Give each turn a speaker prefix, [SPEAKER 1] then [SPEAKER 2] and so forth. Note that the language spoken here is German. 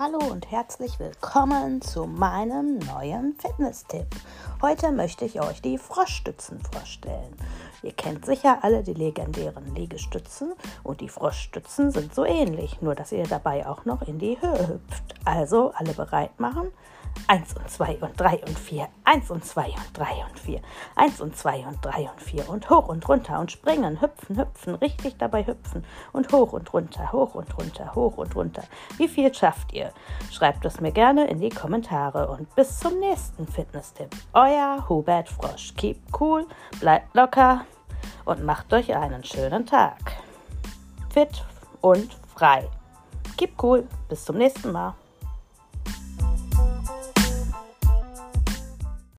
[SPEAKER 1] Hallo und herzlich willkommen zu meinem neuen Fitness-Tipp. Heute möchte ich euch die Froschstützen vorstellen. Ihr kennt sicher alle die legendären Liegestützen und die Froschstützen sind so ähnlich, nur dass ihr dabei auch noch in die Höhe hüpft. Also alle bereit machen. 1 und 2 und 3 und 4, 1 und 2 und 3 und 4, 1 und 2 und 3 und 4 und hoch und runter und springen, hüpfen, hüpfen, richtig dabei hüpfen und hoch und runter, hoch und runter, hoch und runter. Wie viel schafft ihr? Schreibt es mir gerne in die Kommentare und bis zum nächsten Fitness-Tipp. Euer Hubert Frosch. Keep cool, bleibt locker und macht euch einen schönen Tag. Fit und frei. Keep cool, bis zum nächsten Mal.